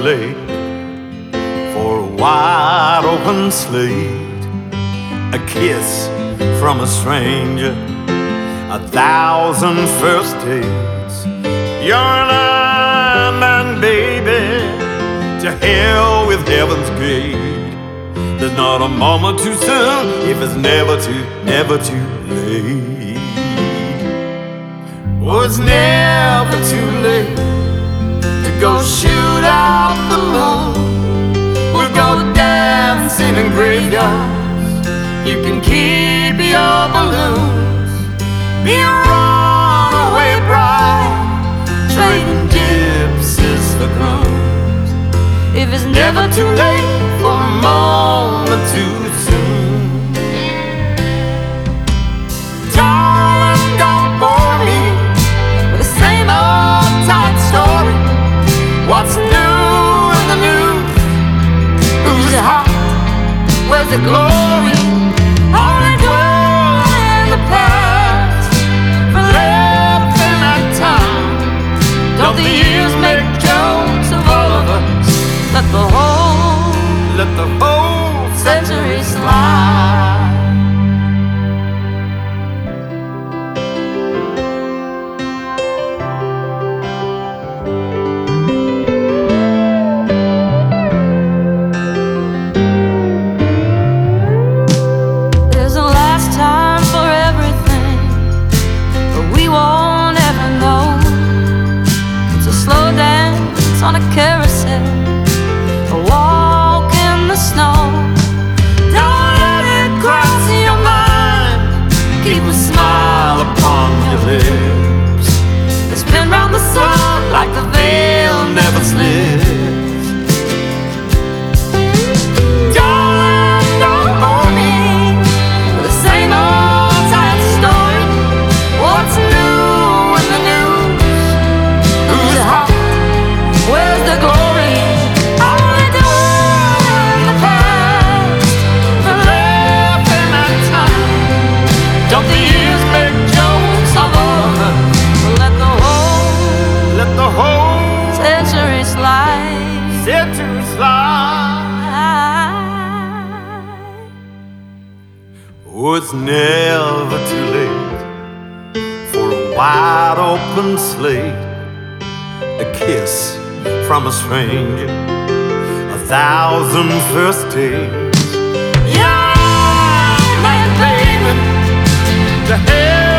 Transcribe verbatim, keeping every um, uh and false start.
late for a wide open slate, a kiss from a stranger, a thousand first dates. You're an Iron Man, baby, to hell with heaven's gate. There's not a moment too soon if it's never too, never too late. Oh, it's never too late to go shoot out the moon. We'll go dancing in graveyards. You can keep your balloons. Be a runaway bride, trading gypsies for grooms. If it's never too late for a moment too soon. Darling, don't bore me with the same old tight story. What's new in the news? Who's hot? Where's the glory? Only dwell in the past, for left in that time. Don't the years make jokes of all of us? Let the whole, let the whole century slide. There's a last time for everything, but we won't ever know. It's a slow dance on a carousel, a walk in the snow. Don't let it cross your mind. Keep a smile upon your lips. It's been round the sun like the veil never slips. Darling, don't bore me with the same old tight story. What's new in the news? Who's hot? Where's the glory? Only dwell in the past, for left in that time. Don't the years make jokes of all of us? Let the whole, let the whole century slide, century slide. Oh, it's never too late for a wide open slate, a kiss from a stranger, a thousand first dates. Yeah, man, baby, to hell